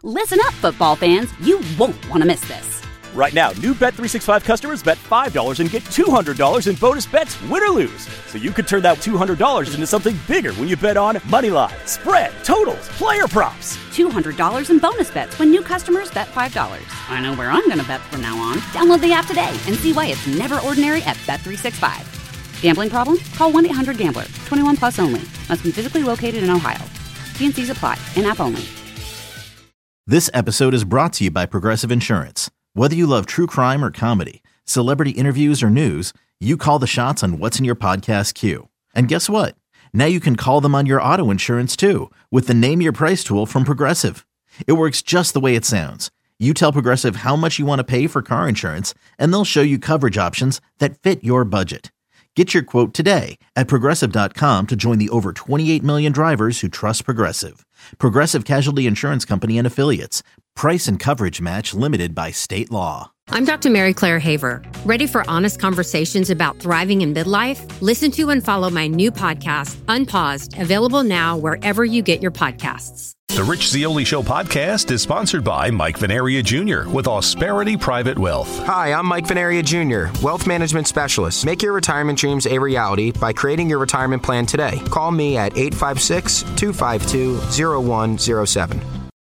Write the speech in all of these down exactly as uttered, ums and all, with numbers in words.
Listen up, football fans. You won't want to miss this. Right now, new Bet three sixty-five customers bet five dollars and get two hundred dollars in bonus bets, win or lose. So you could turn that two hundred dollars into something bigger when you bet on money line, spread, totals, player props. two hundred dollars in bonus bets when new customers bet five dollars. I know where I'm going to bet from now on. Download the app today and see why it's never ordinary at Bet three sixty-five. Gambling problem? Call one eight hundred gambler. twenty-one plus only. Must be physically located in Ohio. T and C's apply. In-app only. This episode is brought to you by Progressive Insurance. Whether you love true crime or comedy, celebrity interviews or news, you call the shots on what's in your podcast queue. And guess what? Now you can call them on your auto insurance too with the Name Your Price tool from Progressive. It works just the way it sounds. You tell Progressive how much you want to pay for car insurance, and they'll show you coverage options that fit your budget. Get your quote today at Progressive dot com to join the over twenty-eight million drivers who trust Progressive. Progressive Casualty Insurance Company and Affiliates. Price and coverage match limited by state law. I'm Doctor Mary Claire Haver. Ready for honest conversations about thriving in midlife? Listen to and follow my new podcast, Unpaused, available now wherever you get your podcasts. The Rich Zeoli Show podcast is sponsored by Mike Venaria Junior with Ausperity Private Wealth. Hi, I'm Mike Venaria Junior, Wealth Management Specialist. Make your retirement dreams a reality by creating your retirement plan today. Call me at eight five six, two five two, zero one zero seven.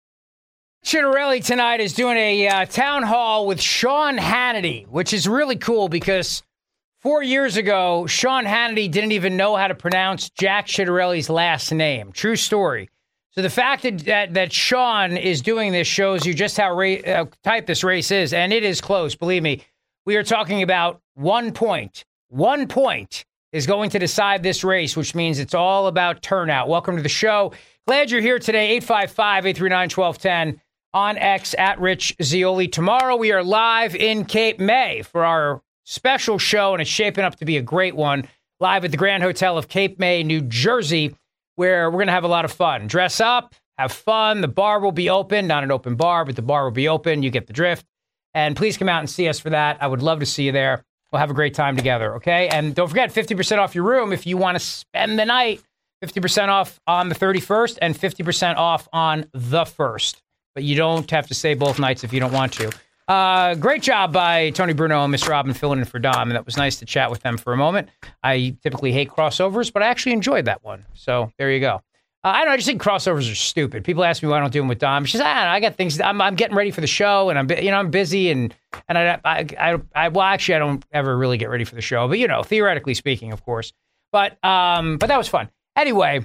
Chitterelli tonight is doing a uh, town hall with Sean Hannity, which is really cool because four years ago, Sean Hannity didn't even know how to pronounce Jack Chitterelli's last name. True story. So the fact that, that, that Sean is doing this shows you just how ra- uh, tight this race is, and it is close, believe me. We are talking about one point. One point is going to decide this race, which means it's all about turnout. Welcome to the show. Glad you're here today, eight five five, eight three nine, one two one zero. On X at Rich Zeoli. Tomorrow we are live in Cape May for our special show, and it's shaping up to be a great one, live at the Grand Hotel of Cape May, New Jersey, where we're going to have a lot of fun. Dress up, have fun. The bar will be open, not an open bar, but the bar will be open. You get the drift. And please come out and see us for that. I would love to see you there. We'll have a great time together, okay? And don't forget, fifty percent off your room if you want to spend the night. fifty percent off on the thirty-first and fifty percent off on the first. But you don't have to stay both nights if you don't want to. Uh, great job by Tony Bruno and Miss Robin filling in for Dom, and that was nice to chat with them for a moment. I typically hate crossovers, but I actually enjoyed that one. So there you go. Uh, I don't know. I just think crossovers are stupid. People ask me why I don't do them with Dom. She says, I don't know, I got things. I'm, I'm getting ready for the show, and I'm you know I'm busy, and and I, I I I well actually I don't ever really get ready for the show, but you know theoretically speaking, of course. But um, but that was fun. Anyway,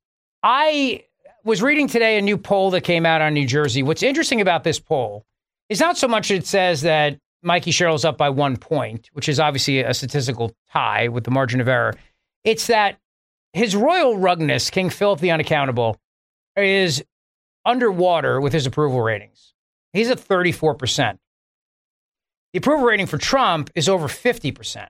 I was reading today a new poll that came out on New Jersey. What's interesting about this poll is not so much it says that Mikey Sherrill's up by one point, which is obviously a statistical tie with the margin of error. It's that his royal rugness, King Philip the Unaccountable, is underwater with his approval ratings. He's at thirty-four percent. The approval rating for Trump is over fifty percent.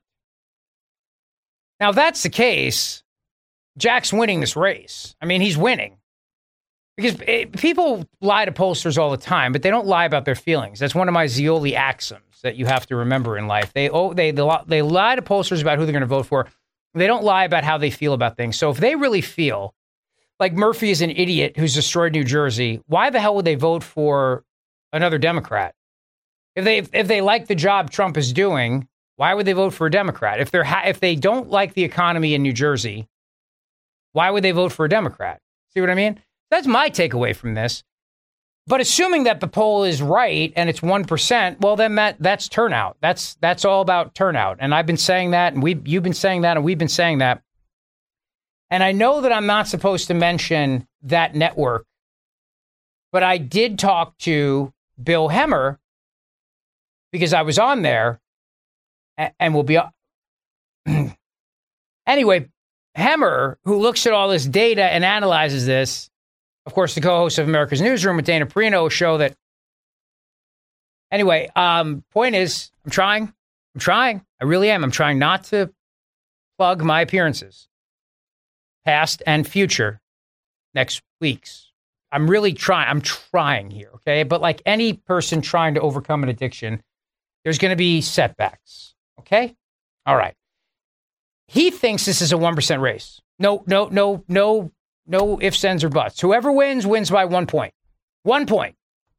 Now, if that's the case, Jack's winning this race. I mean, he's winning. Because it, people lie to pollsters all the time, but they don't lie about their feelings. That's one of my Zeoli axioms that you have to remember in life. They oh, they they, they lie to pollsters about who they're going to vote for. They don't lie about how they feel about things. So if they really feel like Murphy is an idiot who's destroyed New Jersey, why the hell would they vote for another Democrat? If they if they like the job Trump is doing, why would they vote for a Democrat? If they're ha- if they don't like the economy in New Jersey, why would they vote for a Democrat? See what I mean? That's my takeaway from this. But assuming that the poll is right and it's one percent, well, then that that's turnout. That's that's all about turnout. And I've been saying that, and we you've been saying that, and we've been saying that. And I know that I'm not supposed to mention that network, but I did talk to Bill Hemmer because I was on there, and, and we'll be... Anyway, Hemmer, who looks at all this data and analyzes this, of course, the co-host of America's Newsroom with Dana Perino, a show that... Anyway, um, point is, I'm trying. I'm trying. I really am. I'm trying not to plug my appearances, past and future, next week's. I'm really trying. I'm trying here, okay? But like any person trying to overcome an addiction, there's going to be setbacks, okay? All right. He thinks this is a one percent race. No, no, no, no, no ifs, ands, or buts. Whoever wins, wins by one point. One point.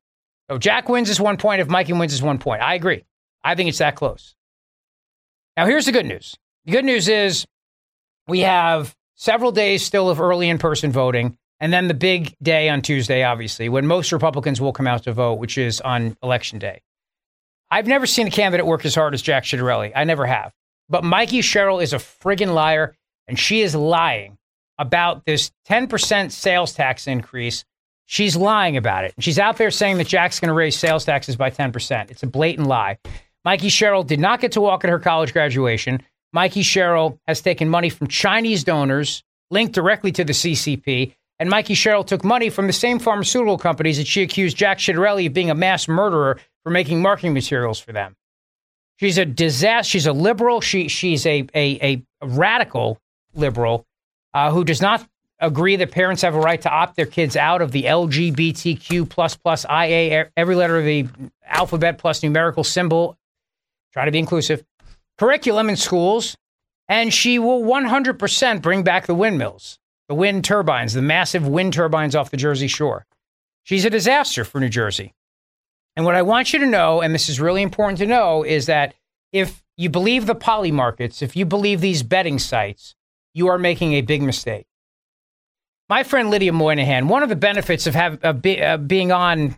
So Jack wins is one point. If Mikey wins is one point. I agree. I think it's that close. Now, here's the good news. The good news is we have several days still of early in-person voting, and then the big day on Tuesday, obviously, when most Republicans will come out to vote, which is on Election Day. I've never seen a candidate work as hard as Jack Ciattarelli. I never have. But Mikey Sherrill is a friggin' liar, and she is lying about this ten percent sales tax increase. She's lying about it. She's out there saying that Jack's going to raise sales taxes by ten percent. It's a blatant lie. Mikey Sherrill did not get to walk at her college graduation. Mikey Sherrill has taken money from Chinese donors linked directly to the C C P. And Mikey Sherrill took money from the same pharmaceutical companies that she accused Jack Ciattarelli of being a mass murderer for making marketing materials for them. She's a disaster. She's a liberal. She She's a, a, a radical liberal uh, who does not agree that parents have a right to opt their kids out of the L G B T Q plus plus I A, every letter of the alphabet plus numerical symbol. Try to be inclusive. Curriculum in schools. And she will one hundred percent bring back the windmills, the wind turbines, the massive wind turbines off the Jersey Shore. She's a disaster for New Jersey. And what I want you to know, and this is really important to know, is that if you believe the poly markets, if you believe these betting sites, you are making a big mistake. My friend Lydia Moynihan, one of the benefits of, have, of be, uh, being on...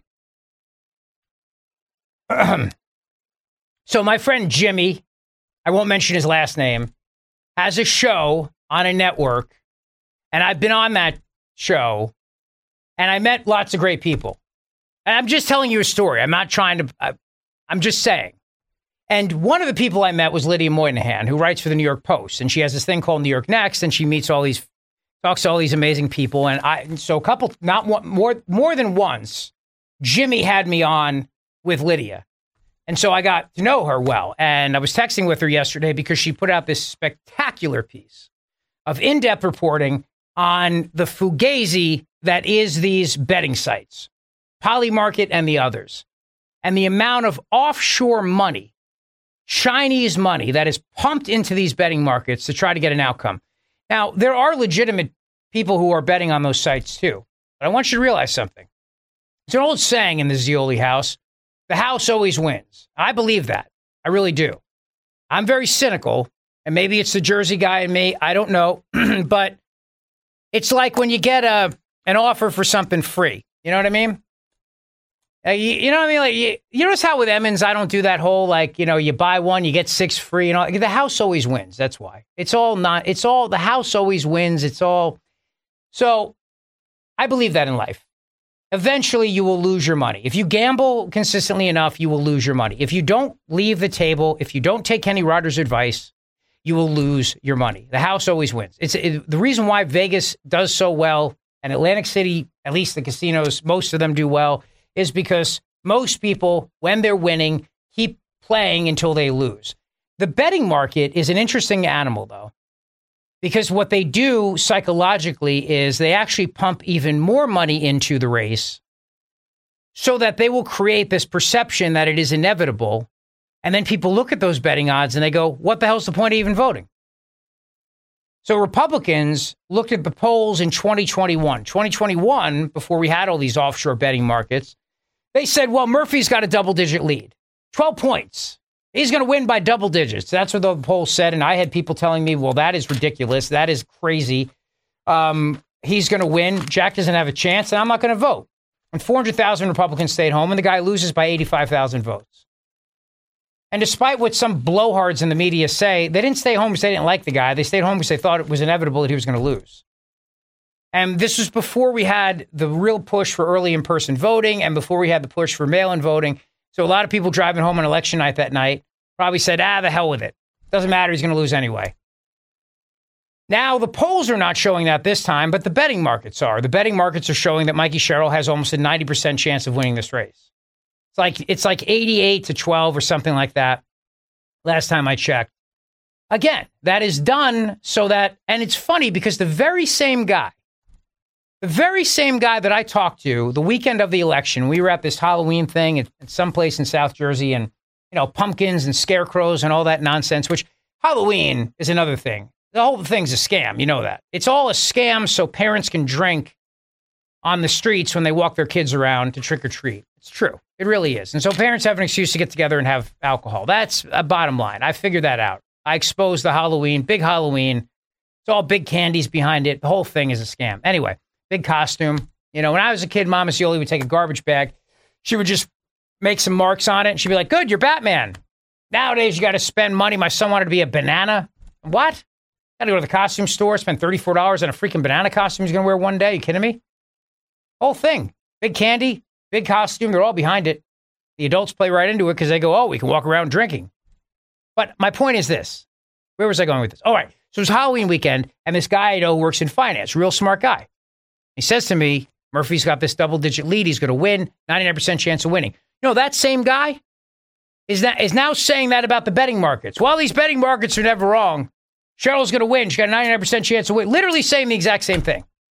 so my friend Jimmy, I won't mention his last name, has a show on a network, and I've been on that show, and I met lots of great people. And I'm just telling you a story. I'm not trying to, uh, I'm just saying. And one of the people I met was Lydia Moynihan, who writes for the New York Post. And she has this thing called New York Next, and she meets all these, talks to all these amazing people. And I, so a couple, not one, more, more than once, Jimmy had me on with Lydia. And so I got to know her well. And I was texting with her yesterday because she put out this spectacular piece of in-depth reporting on the fugazi that is these betting sites, Polymarket and the others, and the amount of offshore money, Chinese money that is pumped into these betting markets to try to get an outcome. Now, there are legitimate people who are betting on those sites too. But I want you to realize something. It's an old saying in the Zeoli house, the house always wins. I believe that. I really do. I'm very cynical, and maybe it's the Jersey guy in me. I don't know. But it's like when you get a an offer for something free. You know what I mean? Uh, you, you know what I mean? Like you, you notice how with Emmons, I don't do that whole, like, you know, you buy one, you get six free. You know, the house always wins. That's why. It's all not, it's all, the house always wins. It's all. So I believe that in life. Eventually, you will lose your money. If you gamble consistently enough, you will lose your money. If you don't leave the table, if you don't take Kenny Rogers' advice, you will lose your money. The house always wins. It's it, the reason why Vegas does so well, and Atlantic City, at least the casinos, most of them do well, is because most people, when they're winning, keep playing until they lose. The betting market is an interesting animal, though, because what they do psychologically is they actually pump even more money into the race so that they will create this perception that it is inevitable. And then people look at those betting odds and they go, what the hell's the point of even voting? So Republicans looked at the polls in twenty twenty-one. twenty twenty-one, before we had all these offshore betting markets, they said, well, Murphy's got a double-digit lead, twelve points. He's going to win by double digits. That's what the poll said. And I had people telling me, well, that is ridiculous. That is crazy. Um, he's going to win. Jack doesn't have a chance, and I'm not going to vote. And four hundred thousand Republicans stayed home, and the guy loses by eighty-five thousand votes. And despite what some blowhards in the media say, they didn't stay home because they didn't like the guy. They stayed home because they thought it was inevitable that he was going to lose. And this was before we had the real push for early in-person voting and before we had the push for mail-in voting. So a lot of people driving home on election night that night probably said, ah, the hell with it. Doesn't matter. He's going to lose anyway. Now, the polls are not showing that this time, but the betting markets are. The betting markets are showing that Mikey Sherrill has almost a ninety percent chance of winning this race. It's like it's like eighty-eight to twelve or something like that. Last time I checked. Again, that is done so that, and it's funny because the very same guy, the very same guy that I talked to the weekend of the election, we were at this Halloween thing at, at some place in South Jersey, and, you know, pumpkins and scarecrows and all that nonsense, which Halloween is another thing. The whole thing's a scam. You know that. It's all a scam so parents can drink on the streets when they walk their kids around to trick or treat. It's true. It really is. And so parents have an excuse to get together and have alcohol. That's a bottom line. I figured that out. I exposed the Halloween, big Halloween. It's all big candies behind it. The whole thing is a scam. Anyway, big costume. You know, when I was a kid, Mama Scioli would take a garbage bag. She would just make some marks on it. And she'd be like, good, you're Batman. Nowadays, you got to spend money. My son wanted to be a banana. What? Got to go to the costume store, spend thirty-four dollars on a freaking banana costume he's going to wear one day. You kidding me? Whole thing. Big candy, big costume. They're all behind it. The adults play right into it because they go, oh, we can walk around drinking. But my point is this. Where was I going with this? All right. So it was Halloween weekend, and this guy I know works in finance, real smart guy. He says to me, Murphy's got this double-digit lead. He's going to win, ninety-nine percent chance of winning. You know, that same guy is, that, is now saying that about the betting markets. While these betting markets are never wrong, Cheryl's going to win. She's got a ninety-nine percent chance of winning. Literally saying the exact same thing.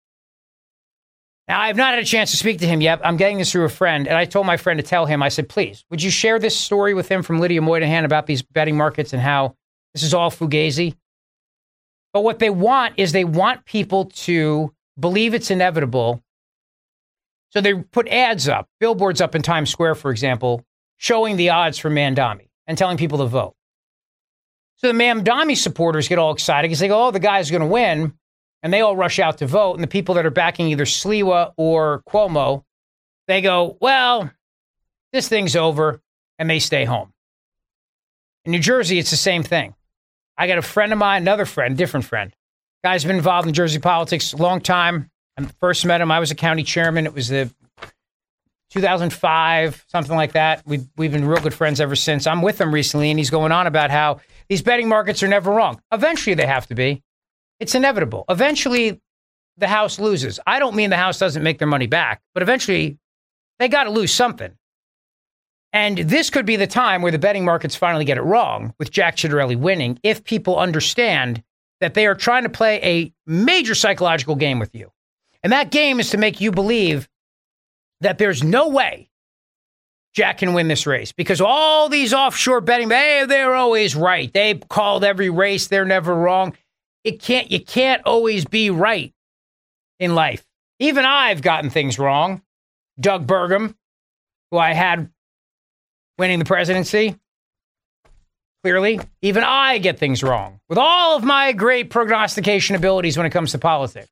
Now, I have not had a chance to speak to him yet. I'm getting this through a friend, and I told my friend to tell him, I said, please, would you share this story with him from Lydia Moynihan about these betting markets and how this is all fugazi? But what they want is they want people to believe it's inevitable. So they put ads up, billboards up in Times Square, for example, showing the odds for Mamdani and telling people to vote. So the Mamdani supporters get all excited because they go, oh, the guy's going to win. And they all rush out to vote. And the people that are backing either Sliwa or Cuomo, they go, well, this thing's over. And they stay home. In New Jersey, it's the same thing. I got a friend of mine, another friend, different friend. Guy's been involved in Jersey politics a long time. I first met him. I was a county chairman. It was the two thousand five, something like that. We've, we've been real good friends ever since. I'm with him recently, and he's going on about how these betting markets are never wrong. Eventually, they have to be. It's inevitable. Eventually, the house loses. I don't mean the house doesn't make their money back, but eventually, they got to lose something. And this could be the time where the betting markets finally get it wrong, with Jack Ciattarelli winning, if people understand that they are trying to play a major psychological game with you. And that game is to make you believe that there's no way Jack can win this race, because all these offshore betting, hey, they're always right. They called every race. They're never wrong. It can't, you can't always be right in life. Even I've gotten things wrong. Doug Burgum, who I had winning the presidency, clearly, even I get things wrong with all of my great prognostication abilities when it comes to politics.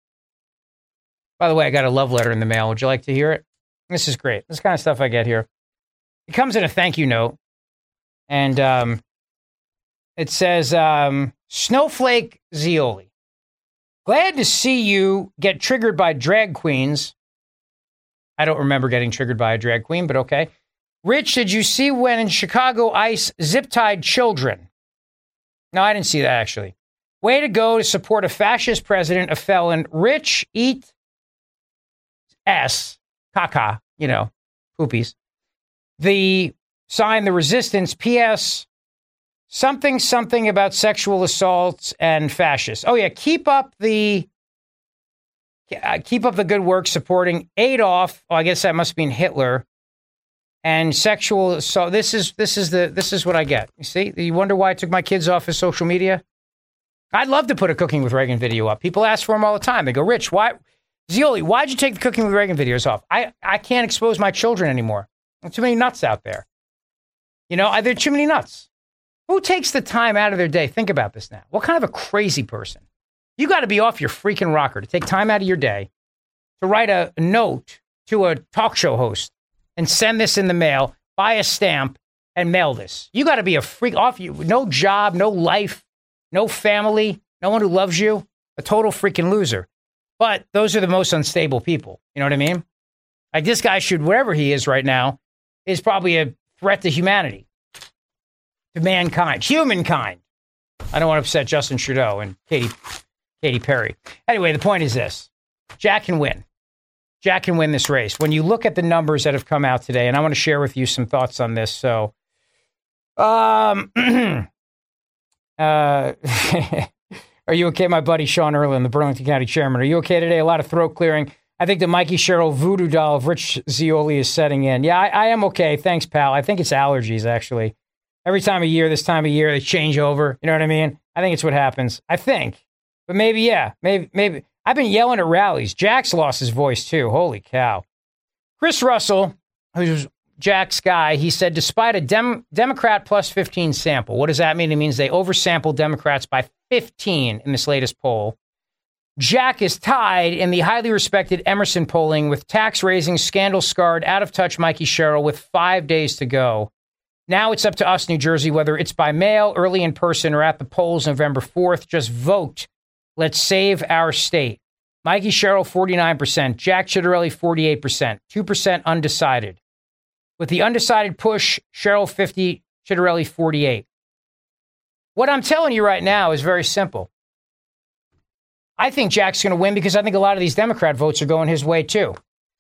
By the way, I got a love letter in the mail. Would you like to hear it? This is great. This kind of stuff I get here. It comes in a thank you note. And um, it says, um, Snowflake Scioli, glad to see you get triggered by drag queens. I don't remember getting triggered by a drag queen, but okay. Rich, did you see when in Chicago ICE zip-tied children? No, I didn't see that, actually. Way to go to support a fascist president, a felon. Rich, eat S, caca, you know, poopies. The sign, the resistance, P S, something, something about sexual assaults and fascists. Oh, yeah, keep up the, uh, keep up the good work supporting Adolf. Oh, I guess that must mean Hitler. And sexual assault. This is, this is the, this is what I get. You see, you wonder why I took my kids off of social media? I'd love to put a Cooking with Reagan video up. People ask for them all the time. They go, Rich, why, Scioli, why'd you take the Cooking with Reagan videos off? I, I can't expose my children anymore. There's too many nuts out there. You know, there are too many nuts. Who takes the time out of their day? Think about this now. What kind of a crazy person? You got to be off your freaking rocker to take time out of your day to write a note to a talk show host and send this in the mail, buy a stamp, and mail this. You got to be a freak off you. No job, no life, no family, no one who loves you. A total freaking loser. But those are the most unstable people. You know what I mean? Like this guy should, wherever he is right now, is probably a threat to humanity, to mankind, humankind. I don't want to upset Justin Trudeau and Katy, Katy Perry. Anyway, the point is this. Jack can win. Jack can win this race. When you look at the numbers that have come out today, and I want to share with you some thoughts on this. So, um, uh, are you okay, my buddy Sean Erlin, the Burlington County Chairman? Are you okay today? A lot of throat clearing. I think the Mikey Sherrill voodoo doll of Rich Scioli is setting in. Yeah, I, I am okay. Thanks, pal. I think it's allergies, actually. Every time of year, this time of year, they change over. You know what I mean? I think it's what happens. I think. But maybe, yeah. Maybe, maybe. I've been yelling at rallies. Jack's lost his voice, too. Holy cow. Chris Russell, who's Jack's guy, he said, despite a Dem- Democrat plus fifteen sample, what does that mean? It means they oversampled Democrats by fifteen in this latest poll. Jack is tied in the highly respected Emerson polling with tax-raising, scandal-scarred, out-of-touch Mikey Sherrill with five days to go. Now it's up to us, New Jersey, whether it's by mail, early in person, or at the polls November fourth. Just vote. Let's save our state. Mikey Sherrill, forty-nine percent. Jack Ciattarelli, forty-eight percent. two percent undecided. With the undecided push, Sherrill fifty, Ciattarelli forty-eight. What I'm telling you right now is very simple. I think Jack's going to win because I think a lot of these Democrat votes are going his way, too.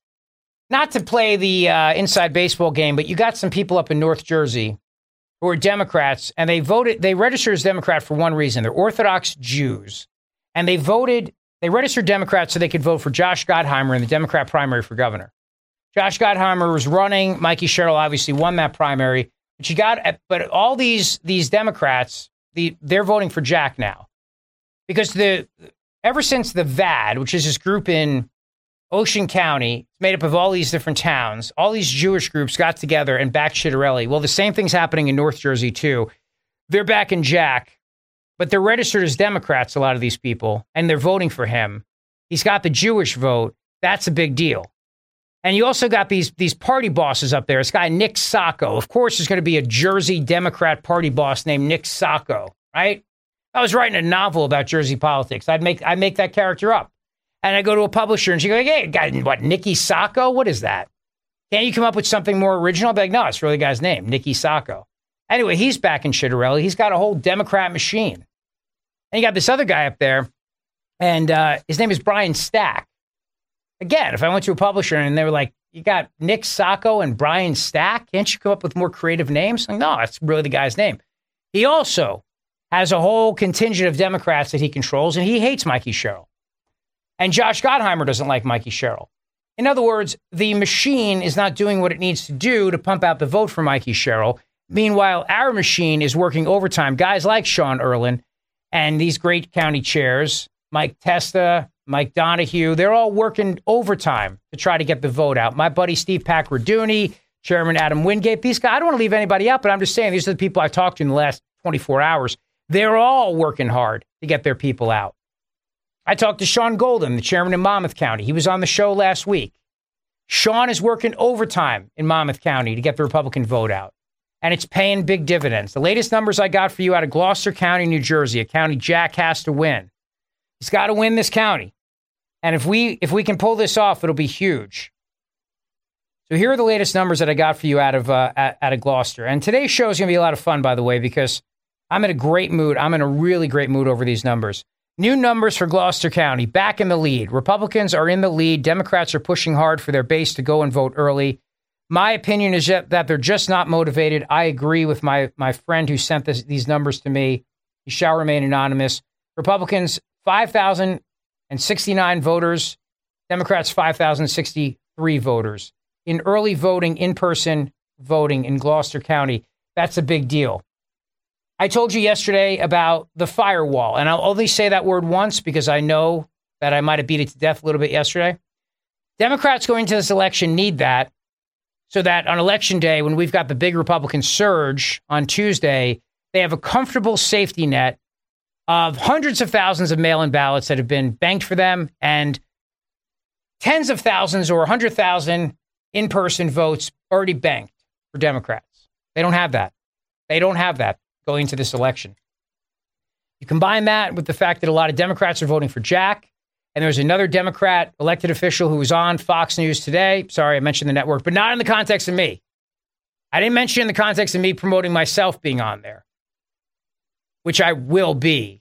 Not to play the uh, inside baseball game, but you got some people up in North Jersey who are Democrats, and they voted, they registered as Democrat for one reason. They're Orthodox Jews. And they voted, they registered Democrats so they could vote for Josh Gottheimer in the Democrat primary for governor. Josh Gottheimer was running. Mikey Sherrill obviously won that primary. But you got, but all these these Democrats, the they're voting for Jack now. Because the ever since the V A D, which is this group in Ocean County, it's made up of all these different towns, all these Jewish groups got together and backed Ciattarelli. Well, the same thing's happening in North Jersey, too. They're backing Jack, but they're registered as Democrats, a lot of these people, and they're voting for him. He's got the Jewish vote. That's a big deal. And you also got these, these party bosses up there. This guy, Nick Sacco. Of course, there's going to be a Jersey Democrat party boss named Nick Sacco, right? I was writing a novel about Jersey politics. I'd make I'd make that character up. And I go to a publisher and she goes, hey, guy, what, Nicky Sacco? What is that? Can't you come up with something more original? I'd be like, no, it's really the guy's name, Nicky Sacco. Anyway, he's back in Ciattarelli. He's got a whole Democrat machine. And you got this other guy up there, and uh, his name is Brian Stack. Again, if I went to a publisher and they were like, you got Nick Sacco and Brian Stack, can't you come up with more creative names? Like, no, that's really the guy's name. He also has a whole contingent of Democrats that he controls, and he hates Mikey Sherrill. And Josh Gottheimer doesn't like Mikey Sherrill. In other words, the machine is not doing what it needs to do to pump out the vote for Mikey Sherrill. Meanwhile, our machine is working overtime. Guys like Sean Erlin and these great county chairs, Mike Testa, Mike Donahue, they're all working overtime to try to get the vote out. My buddy Steve Pacraduni, Chairman Adam Wingate, these guys, I don't want to leave anybody out, but I'm just saying these are the people I've talked to in the last twenty-four hours. They're all working hard to get their people out. I talked to Sean Golden, the chairman in Monmouth County. He was on the show last week. Sean is working overtime in Monmouth County to get the Republican vote out. And it's paying big dividends. The latest numbers I got for you out of Gloucester County, New Jersey, a county Jack has to win. He's got to win this county. And if we if we can pull this off, it'll be huge. So here are the latest numbers that I got for you out of uh, out of Gloucester. And today's show is going to be a lot of fun, by the way, because I'm in a great mood. I'm in a really great mood over these numbers. New numbers for Gloucester County, back in the lead. Republicans are in the lead. Democrats are pushing hard for their base to go and vote early. My opinion is that they're just not motivated. I agree with my, my friend who sent this, these numbers to me. He shall remain anonymous. Republicans, five thousand sixty-nine voters. Democrats, five thousand sixty-three voters. In early voting, in-person voting in Gloucester County, that's a big deal. I told you yesterday about the firewall, and I'll only say that word once because I know that I might have beat it to death a little bit yesterday. Democrats going into this election need that so that on election day, when we've got the big Republican surge on Tuesday, they have a comfortable safety net of hundreds of thousands of mail-in ballots that have been banked for them and tens of thousands or one hundred thousand in-person votes already banked for Democrats. They don't have that. They don't have that going into this election. You combine that with the fact that a lot of Democrats are voting for Jack, and there's another Democrat elected official who was on Fox News today. Sorry, I mentioned the network, but not in the context of me. I didn't mention in the context of me promoting myself being on there, which I will be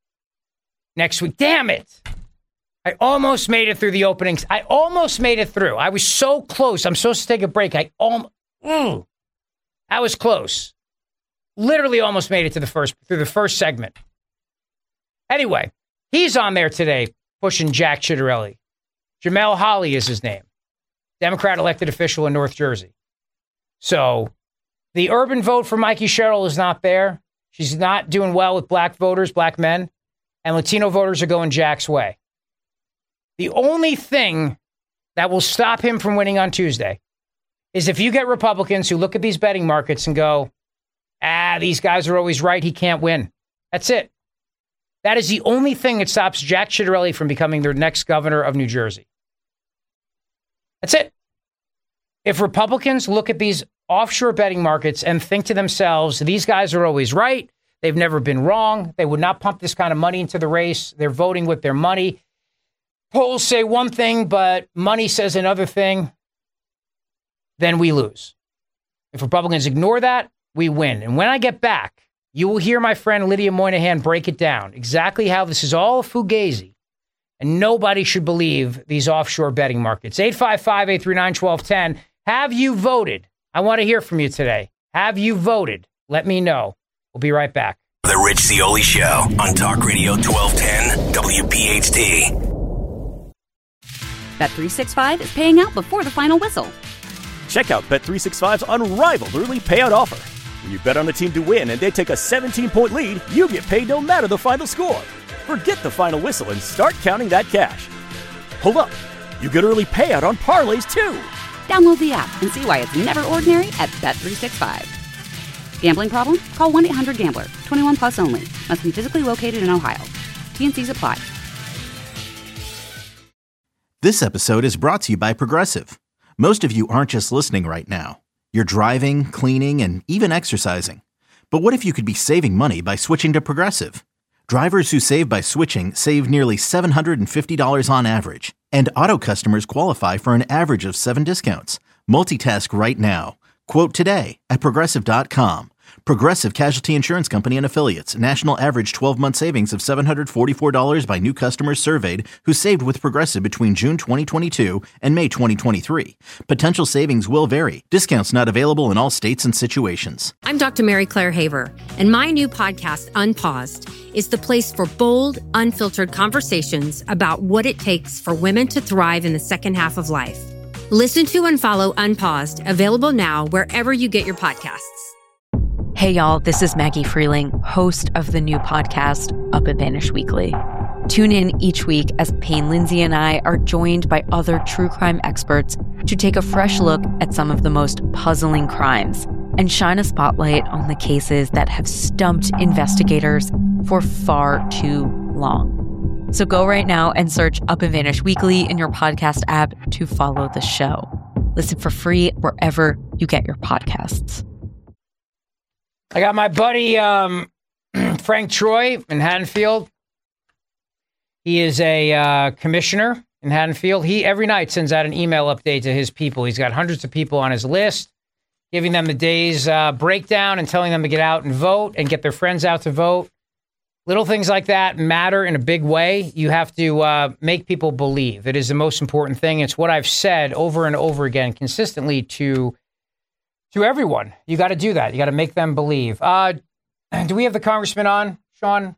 next week. Damn it. I almost made it through the openings. I almost made it through. I was so close. I'm supposed to take a break. I almost, mm, I was close. Literally almost made it to the first, through the first segment. Anyway, he's on there today pushing Jack Ciattarelli. Jamel Holly is his name. Democrat elected official in North Jersey. So the urban vote for Mikey Sherrill is not there. She's not doing well with black voters, black men, and Latino voters are going Jack's way. The only thing that will stop him from winning on Tuesday is if you get Republicans who look at these betting markets and go, ah, these guys are always right, he can't win. That's it. That is the only thing that stops Jack Ciattarelli from becoming the next governor of New Jersey. That's it. If Republicans look at these offshore betting markets and think to themselves, these guys are always right, they've never been wrong, they would not pump this kind of money into the race, they're voting with their money. Polls say one thing, but money says another thing, then we lose. If Republicans ignore that, we win. And when I get back, you will hear my friend Lydia Moynihan break it down, exactly how this is all a fugazi, and nobody should believe these offshore betting markets. eight five five, eight three nine, one two one zero. Have you voted? I want to hear from you today. Have you voted? Let me know. We'll be right back. The Rich Zeoli Show on Talk Radio twelve ten W P H T. Bet three sixty-five is paying out before the final whistle. Check out Bet three sixty-five's unrivaled early payout offer. When you bet on a team to win and they take a seventeen-point lead, you get paid no matter the final score. Forget the final whistle and start counting that cash. Hold up. You get early payout on parlays, too. Download the app and see why it's never ordinary at Bet three sixty-five. Gambling problem? Call one eight hundred gambler. twenty-one plus only. Must be physically located in Ohio. T and C's apply. This episode is brought to you by Progressive. Most of you aren't just listening right now. You're driving, cleaning, and even exercising. But what if you could be saving money by switching to Progressive? Drivers who save by switching save nearly seven hundred fifty dollars on average. And auto customers qualify for an average of seven discounts. Multitask right now. Quote today at Progressive dot com. Progressive Casualty Insurance Company and Affiliates. National average twelve-month savings of seven hundred forty-four dollars by new customers surveyed who saved with Progressive between June twenty twenty-two and May twenty twenty-three. Potential savings will vary. Discounts not available in all states and situations. I'm Doctor Mary Claire Haver, and my new podcast, Unpaused, is the place for bold, unfiltered conversations about what it takes for women to thrive in the second half of life. Listen to and follow Unpaused, available now wherever you get your podcasts. Hey, y'all, this is Maggie Freeling, host of the new podcast, Up and Vanish Weekly. Tune in each week as Payne Lindsay and I are joined by other true crime experts to take a fresh look at some of the most puzzling crimes and shine a spotlight on the cases that have stumped investigators for far too long. So go right now and search Up and Vanish Weekly in your podcast app to follow the show. Listen for free wherever you get your podcasts. I got my buddy um, Frank Troy in Haddonfield. He is a uh, commissioner in Haddonfield. He every night sends out an email update to his people. He's got hundreds of people on his list, giving them the day's uh, breakdown and telling them to get out and vote and get their friends out to vote. Little things like that matter in a big way. You have to uh, make people believe. It is the most important thing. It's what I've said over and over again consistently to To everyone. You got to do that. You got to make them believe. Uh, do we have the congressman on, Sean?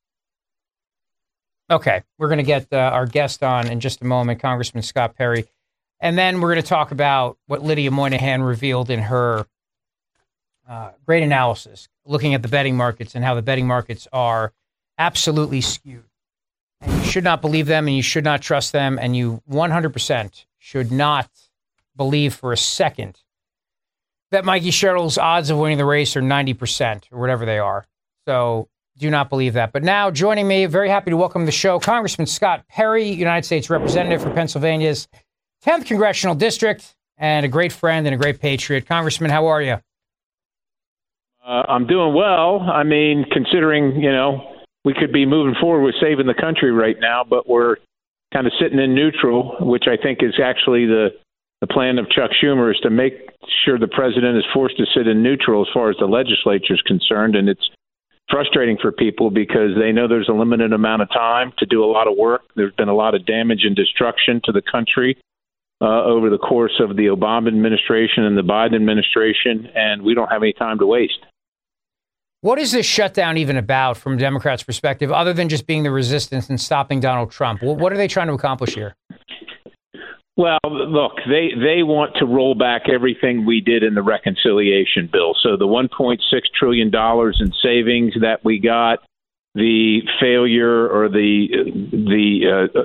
Okay. We're going to get uh, our guest on in just a moment, Congressman Scott Perry. And then we're going to talk about what Lydia Moynihan revealed in her uh, great analysis, looking at the betting markets and how the betting markets are absolutely skewed. And you should not believe them and you should not trust them. And you one hundred percent should not believe for a second that Mikey Sherrill's odds of winning the race are ninety percent or whatever they are. So do not believe that. But now joining me, very happy to welcome to the show, Congressman Scott Perry, United States Representative for Pennsylvania's tenth Congressional District, and a great friend and a great patriot. Congressman, how are you? Uh, I'm doing well. I mean, considering, you know, we could be moving forward with saving the country right now, but we're kind of sitting in neutral, which I think is actually the The plan of Chuck Schumer is to make sure the president is forced to sit in neutral as far as the legislature is concerned. And it's frustrating for people because they know there's a limited amount of time to do a lot of work. There's been a lot of damage and destruction to the country uh, over the course of the Obama administration and the Biden administration, and we don't have any time to waste. What is this shutdown even about from Democrats' perspective, other than just being the resistance and stopping Donald Trump? What are they trying to accomplish here? Well, look, they, they want to roll back everything we did in the reconciliation bill. So the one point six trillion dollars in savings that we got, the failure or the the uh,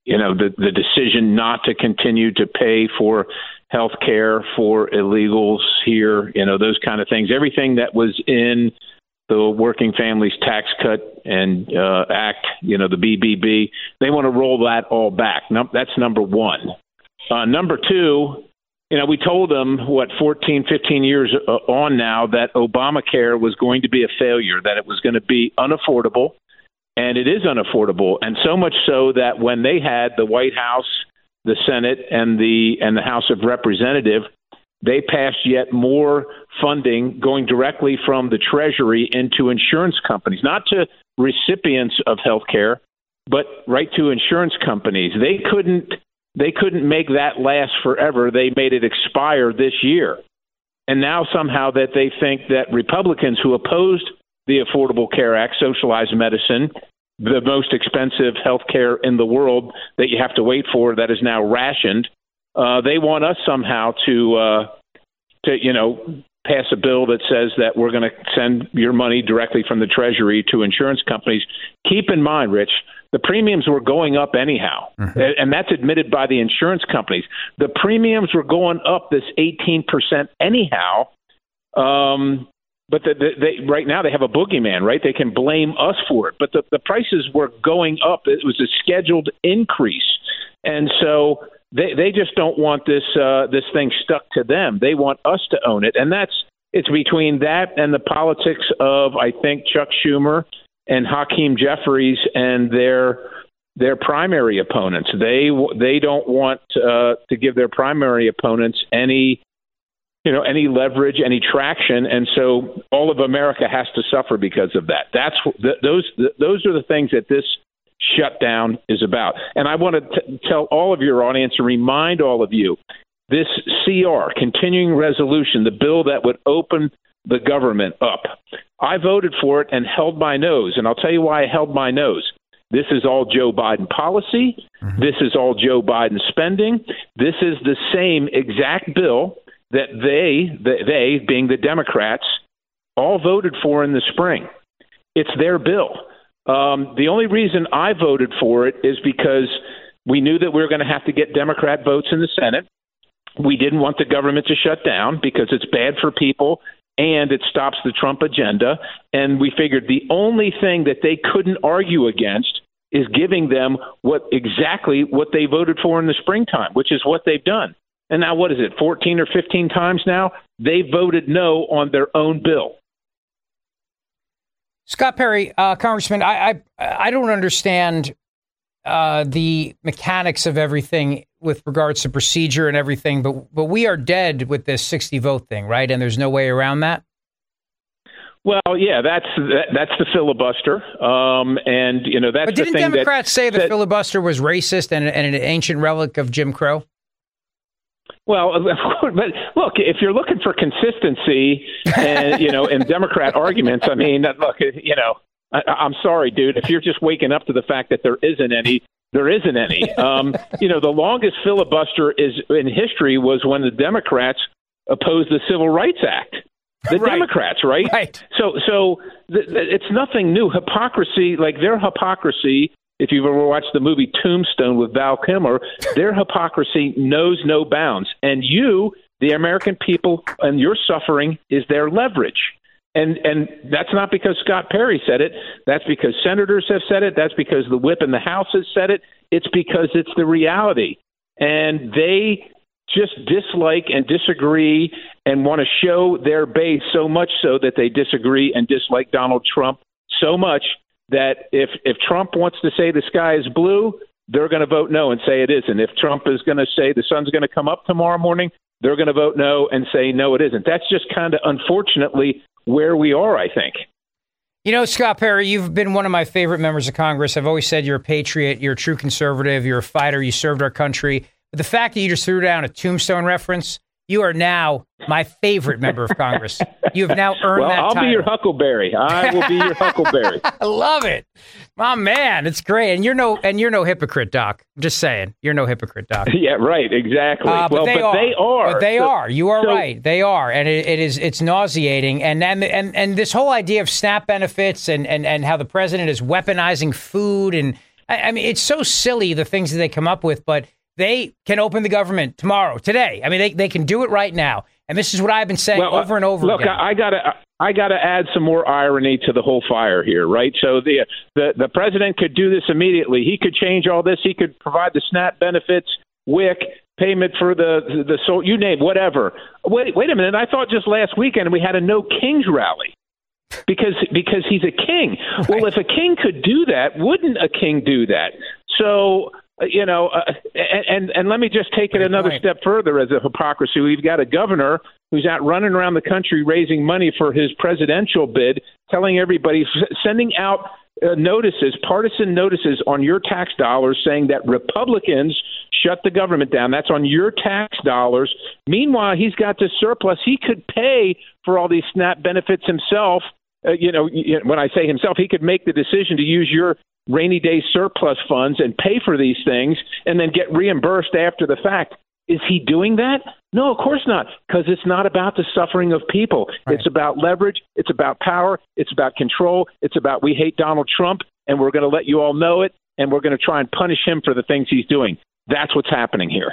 you know, the, the decision not to continue to pay for health care for illegals here, you know, those kind of things. Everything that was in the Working Families Tax Cut and uh, Act, you know, the B B B, they want to roll that all back. No, that's number one. Uh, number two, you know, we told them, what, fourteen, fifteen years on now, that Obamacare was going to be a failure, that it was going to be unaffordable, and it is unaffordable. And so much so that when they had the White House, the Senate, and the and the House of Representatives, they passed yet more funding going directly from the Treasury into insurance companies, not to recipients of health care, but right to insurance companies. They couldn't they couldn't make that last forever. They made it expire this year. And now somehow that they think that Republicans who opposed the Affordable Care Act, socialized medicine, the most expensive health care in the world that you have to wait for, that is now rationed, uh, they want us somehow to, uh, to, you know, pass a bill that says that we're going to send your money directly from the Treasury to insurance companies. Keep in mind, Rich, the premiums were going up anyhow, mm-hmm. and that's admitted by the insurance companies. The premiums were going up this eighteen percent anyhow, um, but the, the, they, right now they have a boogeyman, right? They can blame us for it, but the, the prices were going up. It was a scheduled increase, and so they they just don't want this uh, this thing stuck to them. They want us to own it, and that's it's between that and the politics of, I think, Chuck Schumer and Hakeem Jeffries and their their primary opponents. They they don't want uh, to give their primary opponents any you know any leverage, any traction, and so all of America has to suffer because of that. That's th- those th- those are the things that this shutdown is about. And I want to t- tell all of your audience and remind all of you, this C R, continuing resolution, the bill that would open the government up. I voted for it and held my nose, and I'll tell you why I held my nose. This is all Joe Biden policy. Mm-hmm. This is all Joe Biden spending. This is the same exact bill that they, the, they being the Democrats, all voted for in the spring. It's their bill. Um, the only reason I voted for it is because we knew that we were going to have to get Democrat votes in the Senate. We didn't want the government to shut down because it's bad for people and it stops the Trump agenda. And we figured the only thing that they couldn't argue against is giving them what exactly what they voted for in the springtime, which is what they've done. And now what is it, fourteen or fifteen times now? They voted no on their own bill. Scott Perry, uh, Congressman, I, I I don't understand uh, the mechanics of everything with regards to procedure and everything, but but we are dead with this sixty vote thing, right? And there's no way around that. Well, yeah, that's that, that's the filibuster, um, and you know that's. But didn't the thing Democrats that, say the that, filibuster was racist and, and an ancient relic of Jim Crow? Well, but look, if you're looking for consistency and, you know, in Democrat arguments, I mean, look, you know, I, I'm sorry, dude, if you're just waking up to the fact that there isn't any, there isn't any. Um, you know, the longest filibuster is in history was when the Democrats opposed the Civil Rights Act. The right. Democrats, right? Right. So, so th- th- it's nothing new. Hypocrisy, like their hypocrisy. If you've ever watched the movie Tombstone with Val Kilmer, their hypocrisy knows no bounds. And you, the American people, and your suffering is their leverage. And and that's not because Scott Perry said it. That's because senators have said it. That's because the whip in the House has said it. It's because it's the reality. And they just dislike and disagree and want to show their base so much so that they disagree and dislike Donald Trump so much that if, if Trump wants to say the sky is blue, they're going to vote no and say it isn't. If Trump is going to say the sun's going to come up tomorrow morning, they're going to vote no and say no, it isn't. That's just kind of, unfortunately, where we are, I think. You know, Scott Perry, you've been one of my favorite members of Congress. I've always said you're a patriot, you're a true conservative, you're a fighter, you served our country. But the fact that you just threw down a Tombstone reference, you are now my favorite member of Congress. You have now earned well, that I'll title. be your Huckleberry. I will be your Huckleberry. I love it. My man, it's great. And you're no and you're no hypocrite, Doc. I'm just saying. You're no hypocrite, Doc. Yeah, right, exactly. Uh, but well, they but are. they are. But they so, are. You are so, right. They are. And it, it is it's nauseating. And, and and and this whole idea of SNAP benefits and, and, and how the president is weaponizing food and I, I mean, it's so silly, the things that they come up with, but they can open the government tomorrow, today. I mean, they, they can do it right now. And this is what I've been saying well, over and over look, again. Look, I, I got to I got to add some more irony to the whole fire here, right? So the, the the president could do this immediately. He could change all this. He could provide the SNAP benefits, W I C, payment for the the, the so you name whatever. Wait, wait a minute. I thought just last weekend we had a No Kings rally because because he's a king. Right. Well, if a king could do that, wouldn't a king do that? So. You know, uh, and, and and let me just take it another right. step further as a hypocrisy. We've got a governor who's out running around the country raising money for his presidential bid, telling everybody, sending out uh, notices, partisan notices on your tax dollars saying that Republicans shut the government down. That's on your tax dollars. Meanwhile, he's got this surplus. He could pay for all these SNAP benefits himself. Uh, you know, when I say himself, he could make the decision to use your rainy day surplus funds and pay for these things and then get reimbursed after the fact. Is he doing that? No, of course not, because it's not about the suffering of people. Right. It's about leverage. It's about power. It's about control. It's about we hate Donald Trump, and we're going to let you all know it, and we're going to try and punish him for the things he's doing. That's what's happening here.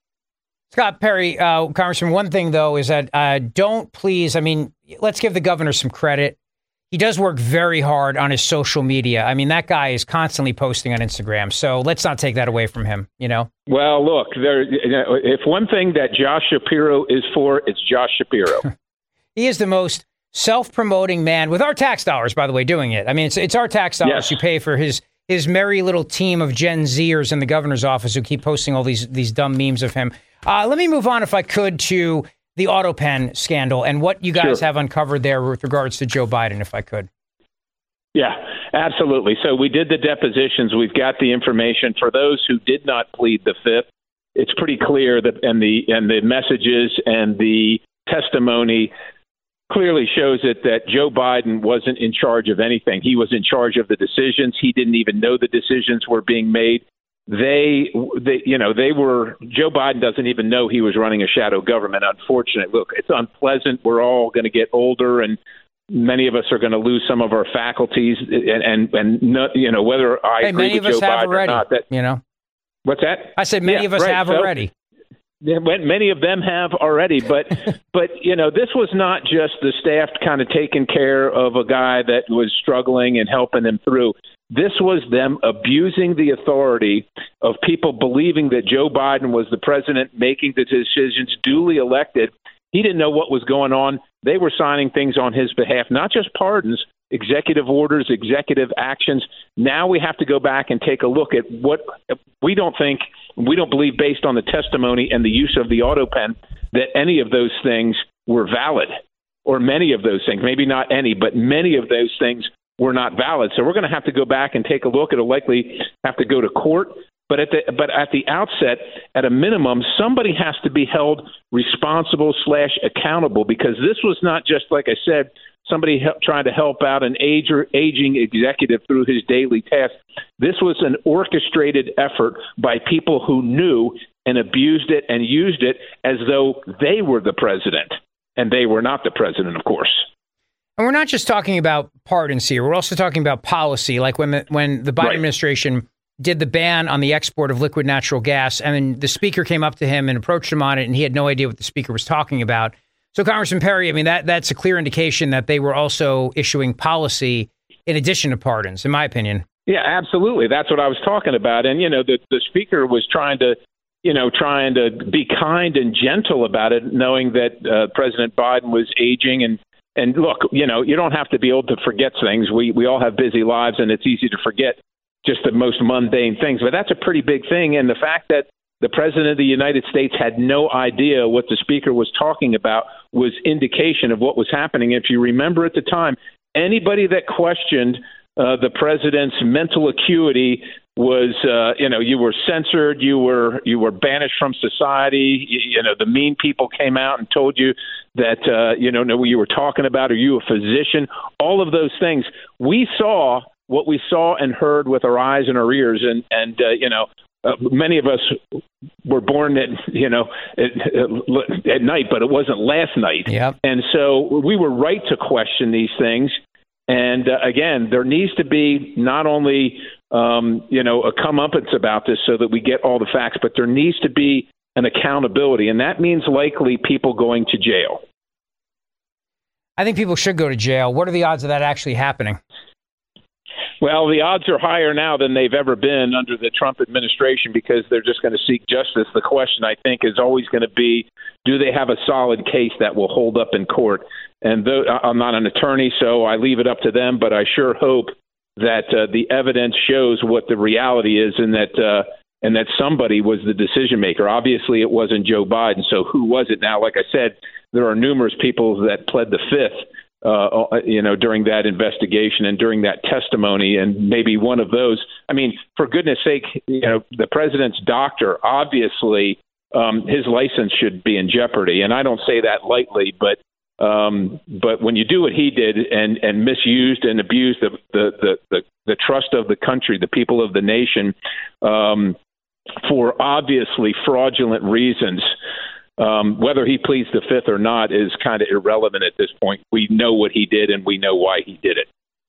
Scott Perry, uh, Congressman, one thing, though, is that uh, don't please, I mean, let's give the governor some credit. He does work very hard on his social media. I mean, that guy is constantly posting on Instagram. So let's not take that away from him, you know? Well, look, there, if one thing that Josh Shapiro is for, it's Josh Shapiro. He is the most self-promoting man, with our tax dollars, by the way, doing it. I mean, it's it's our tax dollars yes. you pay for his his merry little team of Gen Zers in the governor's office who keep posting all these, these dumb memes of him. Uh, let me move on, if I could, to the AutoPen scandal and what you guys sure. have uncovered there with regards to Joe Biden, if I could. Yeah, absolutely. So we did the depositions. We've got the information. For those who did not plead the fifth, it's pretty clear that and the and the messages and the testimony clearly shows it that Joe Biden wasn't in charge of anything. He was in charge of the decisions. He didn't even know the decisions were being made. They, they, you know, they were, Joe Biden doesn't even know he was running a shadow government. Unfortunately, look, it's unpleasant. We're all going to get older and many of us are going to lose some of our faculties and, and, and not, you know, whether I hey, agree many with of us Joe have Biden already, or not. That, you know, what's that? I said many yeah, of us right. have so, already. Many of them have already, but but you know, this was not just the staff kind of taking care of a guy that was struggling and helping him through. This was them abusing the authority of people believing that Joe Biden was the president making the decisions, duly elected. He didn't know what was going on. They were signing things on his behalf, not just pardons, executive orders, executive actions. Now we have to go back and take a look at what we don't think, we don't believe based on the testimony and the use of the AutoPen that any of those things were valid, or many of those things, maybe not any, but many of those things were not valid. So we're going to have to go back and take a look. It'll likely have to go to court. But at the but at the outset, at a minimum, somebody has to be held responsible slash accountable, because this was not just, like I said, somebody help, trying to help out an age or aging executive through his daily tasks. This was an orchestrated effort by people who knew and abused it and used it as though they were the president, and they were not the president, of course. And we're not just talking about pardons here. We're also talking about policy, like when the, when the Biden right. administration did the ban on the export of liquid natural gas, and then the speaker came up to him and approached him on it, and he had no idea what the speaker was talking about. So, Congressman Perry, I mean, that that's a clear indication that they were also issuing policy in addition to pardons, in my opinion. Yeah, absolutely. That's what I was talking about. And, you know, the, the speaker was trying to, you know, trying to be kind and gentle about it, knowing that uh, President Biden was aging. And, and look, you know, you don't have to be able to forget things. We, we all have busy lives, and it's easy to forget just the most mundane things. But that's a pretty big thing. And the fact that the president of the United States had no idea what the speaker was talking about was indication of what was happening. If you remember at the time, anybody that questioned uh, the president's mental acuity was, uh, you know, you were censored, you were you were banished from society. You, you know, the mean people came out and told you that, uh, you know, know what you were talking about. Are you a physician? All of those things. We saw what we saw and heard with our eyes and our ears, and and uh, you know. Uh, many of us were born at, you know, at, at night, but it wasn't last night. Yep. And so we were right to question these things. And uh, again, there needs to be not only um, you know, a comeuppance about this so that we get all the facts. But there needs to be an accountability, and that means likely people going to jail. I think people should go to jail. What are the odds of that actually happening? Well, the odds are higher now than they've ever been under the Trump administration because they're just going to seek justice. The question, I think, is always going to be, do they have a solid case that will hold up in court? And though I'm not an attorney, so I leave it up to them, but I sure hope that uh, the evidence shows what the reality is and that uh, and that somebody was the decision maker. Obviously, it wasn't Joe Biden, so who was it now? Like I said, there are numerous people that pled the fifth. Uh, you know, during that investigation and during that testimony, and maybe one of those. I mean, for goodness sake, you know, the president's doctor, obviously, um, his license should be in jeopardy, and I don't say that lightly. But um, but when you do what he did and and misused and abused the the the, the, the trust of the country, the people of the nation, um, for obviously fraudulent reasons. Um, whether he pleads the fifth or not is kind of irrelevant at this point. We know what he did, and we know why he did it.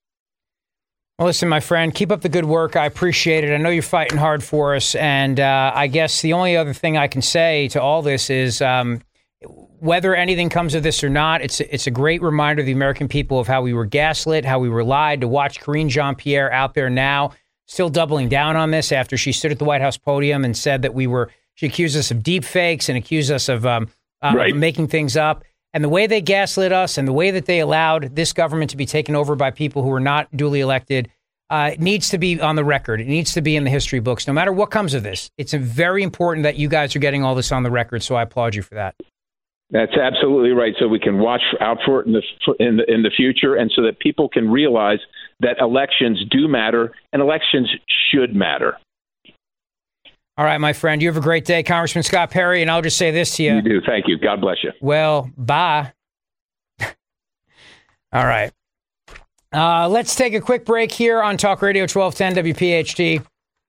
Well, listen, my friend, keep up the good work. I appreciate it. I know you're fighting hard for us. And uh, I guess the only other thing I can say to all this is um, whether anything comes of this or not, it's, it's a great reminder to the American people of how we were gaslit, how we were lied, to watch Karine Jean-Pierre out there now still doubling down on this after she stood at the White House podium and said that we were She accused us of deep fakes and accused us of um, uh, right. making things up. And the way they gaslit us and the way that they allowed this government to be taken over by people who were not duly elected uh, needs to be on the record. It needs to be in the history books. No matter what comes of this, it's very important that you guys are getting all this on the record. So I applaud you for that. That's absolutely right. So we can watch out for it in the in the, in the future, and so that people can realize that elections do matter and elections should matter. All right, my friend. You have a great day, Congressman Scott Perry, and I'll just say this to you. You do. Thank you. God bless you. Well, bye. All right. Uh, let's take a quick break here on Talk Radio twelve ten W P H T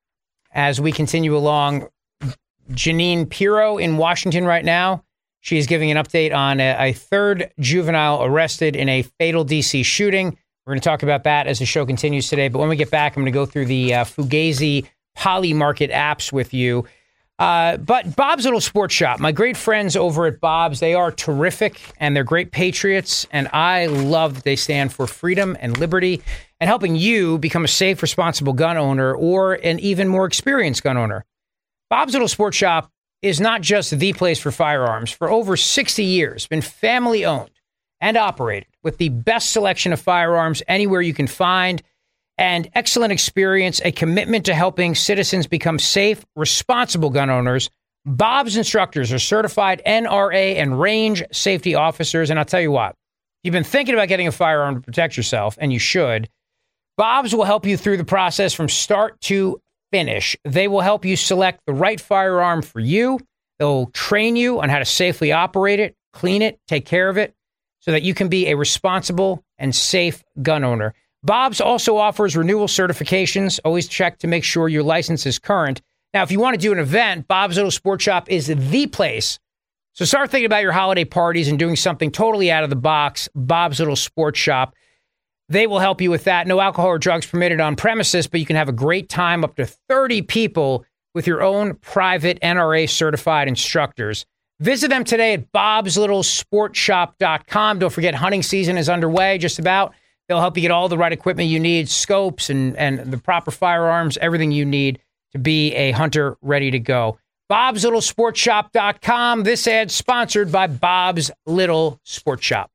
as we continue along. Jeanine Pirro in Washington right now. She is giving an update on a, a third juvenile arrested in a fatal D C shooting. We're going to talk about that as the show continues today. But when we get back, I'm going to go through the uh, Fugazi Polymarket apps with you. Uh, but Bob's Little Sports Shop, my great friends over at Bob's, they are terrific and they're great patriots. And I love that they stand for freedom and liberty and helping you become a safe, responsible gun owner or an even more experienced gun owner. Bob's Little Sports Shop is not just the place for firearms. For over sixty years, been family owned and operated with the best selection of firearms anywhere you can find. And excellent experience, a commitment to helping citizens become safe, responsible gun owners. Bob's instructors are certified N R A and range safety officers. And I'll tell you what, you've been thinking about getting a firearm to protect yourself, and you should. Bob's will help you through the process from start to finish. They will help you select the right firearm for you. They'll train you on how to safely operate it, clean it, take care of it, so that you can be a responsible and safe gun owner. Bob's also offers renewal certifications. Always check to make sure your license is current. Now, if you want to do an event, Bob's Little Sports Shop is the place. So start thinking about your holiday parties and doing something totally out of the box. Bob's Little Sports Shop. They will help you with that. No alcohol or drugs permitted on premises, but you can have a great time, up to thirty people with your own private N R A certified instructors. Visit them today at bobs little sports shop dot com. Don't forget, hunting season is underway just about. They'll help you get all the right equipment you need, scopes and, and the proper firearms, everything you need to be a hunter ready to go. bobs little sports shop dot com. This ad sponsored by Bob's Little Sports Shop.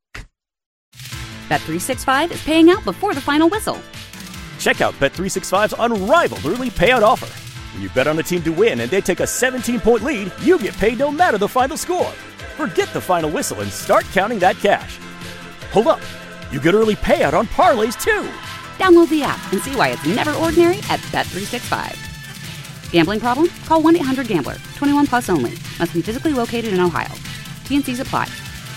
Bet three sixty-five is paying out before the final whistle. Check out Bet three sixty-five's unrivaled early payout offer. When you bet on a team to win and they take a seventeen-point lead, you get paid no matter the final score. Forget the final whistle and start counting that cash. Hold up. You get early payout on parlays, too. Download the app and see why it's never ordinary at Bet three sixty-five. Gambling problem? Call one eight hundred gambler. twenty-one plus only. Must be physically located in Ohio. T and C's apply.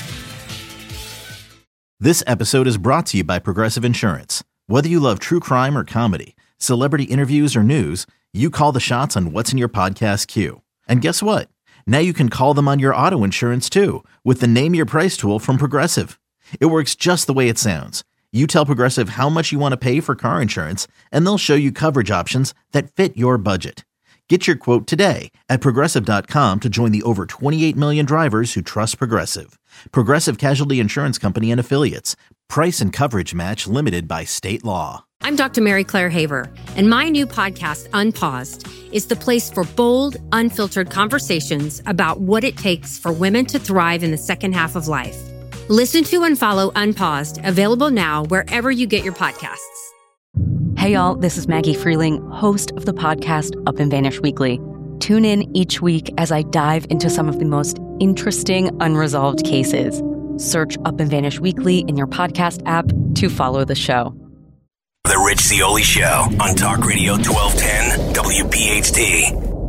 This episode is brought to you by Progressive Insurance. Whether you love true crime or comedy, celebrity interviews or news, you call the shots on what's in your podcast queue. And guess what? Now you can call them on your auto insurance too with the Name Your Price tool from Progressive. It works just the way it sounds. You tell Progressive how much you want to pay for car insurance, and they'll show you coverage options that fit your budget. Get your quote today at Progressive dot com to join the over twenty-eight million drivers who trust Progressive. Progressive Casualty Insurance Company and Affiliates. Price and coverage match limited by state law. I'm Doctor Mary Claire Haver, and my new podcast, Unpaused, is the place for bold, unfiltered conversations about what it takes for women to thrive in the second half of life. Listen to and follow Unpaused, available now wherever you get your podcasts. Hey y'all, this is Maggie Freeling, host of the podcast Up and Vanish Weekly. Tune in each week as I dive into some of the most interesting unresolved cases. Search Up and Vanish Weekly in your podcast app to follow the show. The Rich Zeoli Show on Talk Radio twelve ten W P H T.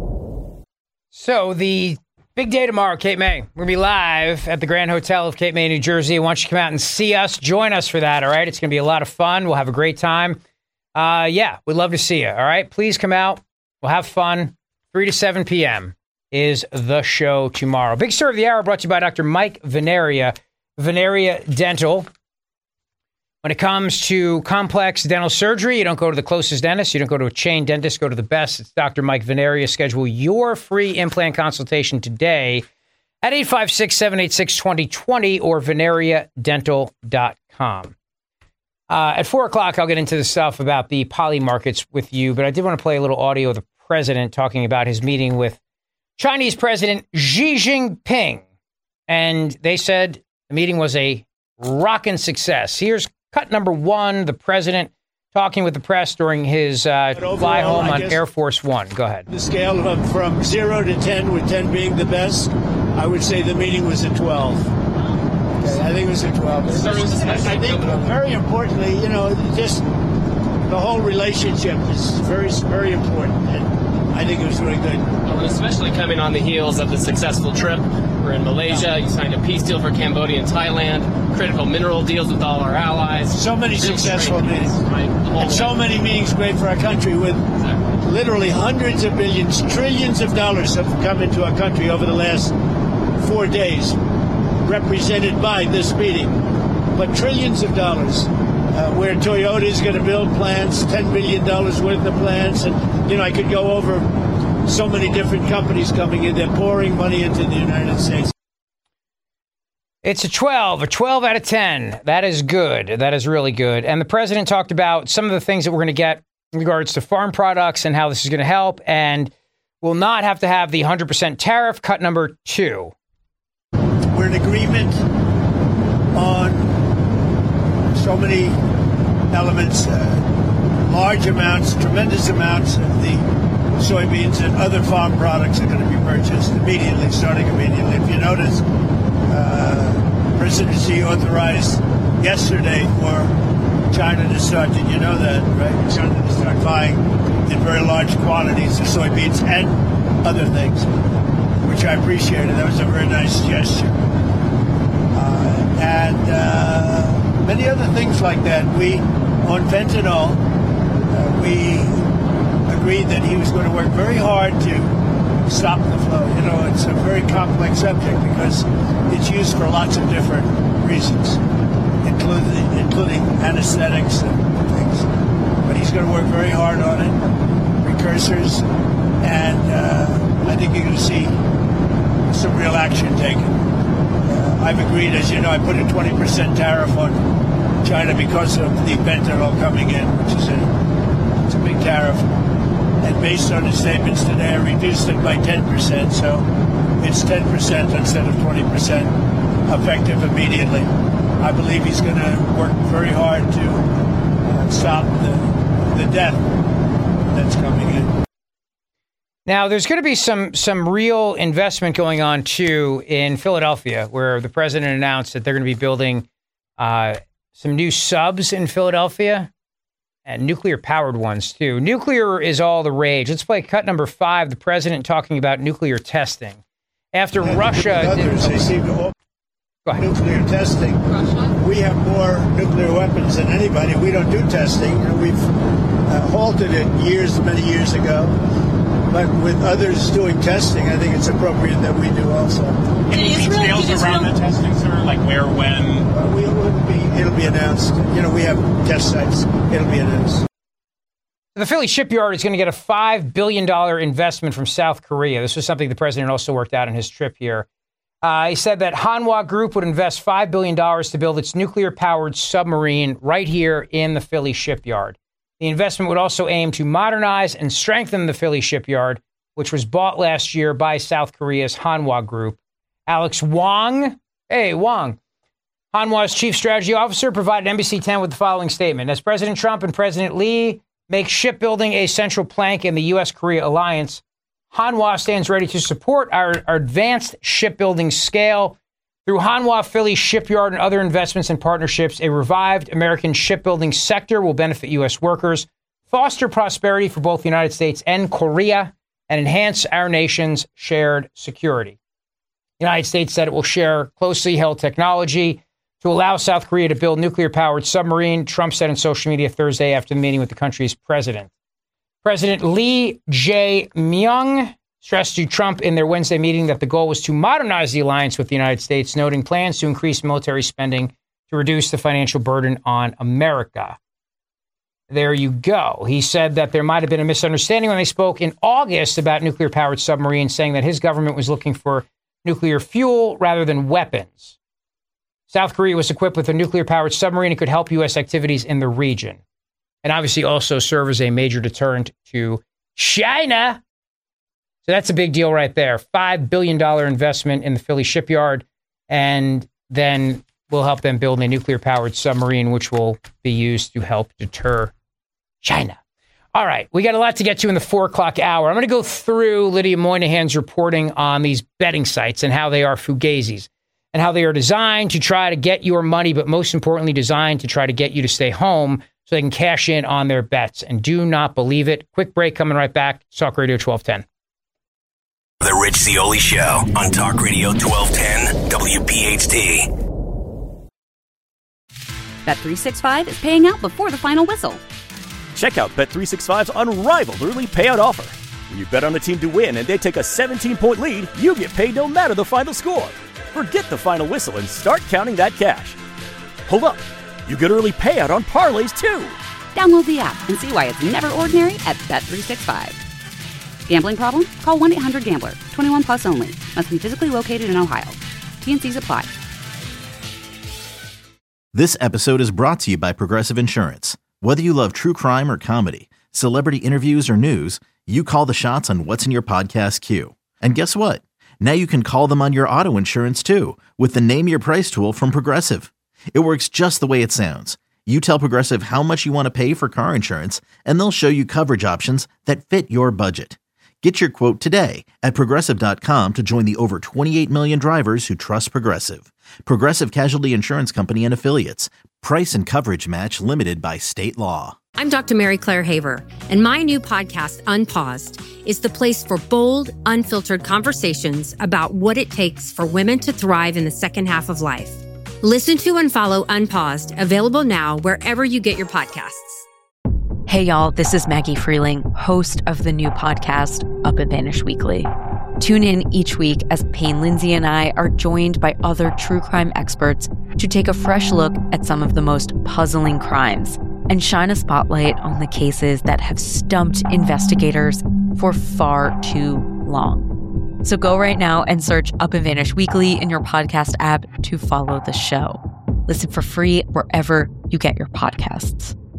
So the big day tomorrow, Cape May. We're going to be live at the Grand Hotel of Cape May, New Jersey. I want you to come out and see us. Join us for that, all right? It's going to be a lot of fun. We'll have a great time. Uh, yeah, we'd love to see you, all right? Please come out. We'll have fun. three to seven p.m. is the show tomorrow. Big Story of the Hour brought to you by Doctor Mike Veneria, Veneria Dental. When it comes to complex dental surgery, you don't go to the closest dentist. You don't go to a chain dentist. Go to the best. It's Doctor Mike Veneria. Schedule your free implant consultation today at eight five six, seven eight six, two zero two zero or veneria dental dot com. Uh, at four o'clock, I'll get into the stuff about the poly markets with you, but I did want to play a little audio of the president talking about his meeting with Chinese President Xi Jinping. And they said the meeting was a rockin' success. Here's cut number one, the president talking with the press during his uh, overall, fly home on Air Force One. Go ahead. The scale of from zero to ten, with ten being the best, I would say the meeting was a twelve. Okay, I think it was a twelve. I think very importantly, you know, just the whole relationship is very, very important. And I think it was really good. Well, especially coming on the heels of the successful trip. We're in Malaysia. You signed a peace deal for Cambodia and Thailand. Critical mineral deals with all our allies. So many successful meetings. Right? And so many meetings great for our country with exactly. Literally hundreds of billions, trillions of dollars have come into our country over the last four days, represented by this meeting. But trillions of dollars. Uh, where Toyota is going to build plants, ten billion dollars worth of plants. And, you know, I could go over so many different companies coming in. They're pouring money into the United States. It's a twelve, a twelve out of ten. That is good. That is really good. And the president talked about some of the things that we're going to get in regards to farm products and how this is going to help. And we'll not have to have the one hundred percent tariff. Cut number two. We're in agreement on so many elements, uh, large amounts, tremendous amounts of the soybeans and other farm products are going to be purchased immediately, starting immediately. If you notice, uh, President Xi authorized yesterday for China to start, did you know that, right? China to start buying in very large quantities of soybeans and other things, which I appreciated. That was a very nice gesture. Uh, and uh, many other things like that. We, on fentanyl, uh, we agreed that he was going to work very hard to stop the flow. You know, it's a very complex subject because it's used for lots of different reasons, including, including anesthetics and things. But he's going to work very hard on it, precursors, and uh, I think you're going to see some real action taken. Uh, I've agreed, as you know, I put a twenty percent tariff on China because of the fentanyl coming in, which is a, it's a big tariff. And based on his statements today, I reduced it by ten percent, so it's ten percent instead of twenty percent effective immediately. I believe he's going to work very hard to uh, stop the, the death that's coming in. Now, there's going to be some some real investment going on, too, in Philadelphia, where the president announced that they're going to be building uh, some new subs in Philadelphia, and nuclear-powered ones, too. Nuclear is all the rage. Let's play cut number five, the president talking about nuclear testing. After and Russia... Others, did, they seem to all nuclear testing. Russia? We have more nuclear weapons than anybody. We don't do testing. We've uh, halted it years, many years ago. But with others doing testing, I think it's appropriate that we do also. Any details around the testing, sir? Like where, when? Uh, we will be. It'll be be announced. You know, we have test sites. It'll be announced. The Philly shipyard is going to get a five billion dollars investment from South Korea. This was something the president also worked out in his trip here. Uh, he said that Hanwha Group would invest five billion dollars to build its nuclear-powered submarine right here in the Philly shipyard. The investment would also aim to modernize and strengthen the Philly shipyard, which was bought last year by South Korea's Hanwha Group. Alex Wang, hey, Wang, Hanwha's chief strategy officer, provided N B C ten with the following statement. As President Trump and President Lee make shipbuilding a central plank in the U S Korea alliance, Hanwha stands ready to support our, our advanced shipbuilding scale. Through Hanwha Philly Shipyard and other investments and partnerships, a revived American shipbuilding sector will benefit U S workers, foster prosperity for both the United States and Korea, and enhance our nation's shared security. The United States said it will share closely held technology to allow South Korea to build nuclear-powered submarine, Trump said on social media Thursday after the meeting with the country's president. President Lee Jae-myung stressed to Trump in their Wednesday meeting that the goal was to modernize the alliance with the United States, noting plans to increase military spending to reduce the financial burden on America. There you go. He said that there might have been a misunderstanding when they spoke in August about nuclear-powered submarines, saying that his government was looking for nuclear fuel rather than weapons. South Korea was equipped with a nuclear-powered submarine and could help U S activities in the region, and obviously also serve as a major deterrent to China. So that's a big deal right there. five billion dollars investment in the Philly shipyard, and then we'll help them build a nuclear-powered submarine, which will be used to help deter China. All right, we got a lot to get to in the four o'clock hour. I'm going to go through Lydia Moynihan's reporting on these betting sites and how they are fugazis, and how they are designed to try to get your money, but most importantly, designed to try to get you to stay home so they can cash in on their bets. And do not believe it. Quick break, coming right back. Talk Radio twelve ten. The Rich Zeoli Show on Talk Radio twelve ten W P H T. Bet three sixty-five is paying out before the final whistle. Check out Bet three sixty-five's unrivaled early payout offer. When you bet on a team to win and they take a seventeen-point lead, you get paid no matter the final score. Forget the final whistle and start counting that cash. Hold up. You get early payout on parlays, too. Download the app and see why it's never ordinary at Bet three sixty-five. Gambling problem? Call one eight hundred gambler. twenty-one plus only. Must be physically located in Ohio. T and C's apply. This episode is brought to you by Progressive Insurance. Whether you love true crime or comedy, celebrity interviews or news, you call the shots on what's in your podcast queue. And guess what? Now you can call them on your auto insurance too with the Name Your Price tool from Progressive. It works just the way it sounds. You tell Progressive how much you want to pay for car insurance, and they'll show you coverage options that fit your budget. Get your quote today at Progressive dot com to join the over twenty-eight million drivers who trust Progressive. Progressive Casualty Insurance Company and Affiliates. Price and coverage match limited by state law. I'm Doctor Mary Claire Haver, and my new podcast, Unpaused, is the place for bold, unfiltered conversations about what it takes for women to thrive in the second half of life. Listen to and follow Unpaused, available now wherever you get your podcasts. Hey, y'all, this is Maggie Freeling, host of the new podcast, Up and Vanish Weekly. Tune in each week as Payne Lindsay and I are joined by other true crime experts to take a fresh look at some of the most puzzling crimes and shine a spotlight on the cases that have stumped investigators for far too long. So go right now and search Up and Vanish Weekly in your podcast app to follow the show. Listen for free wherever you get your podcasts.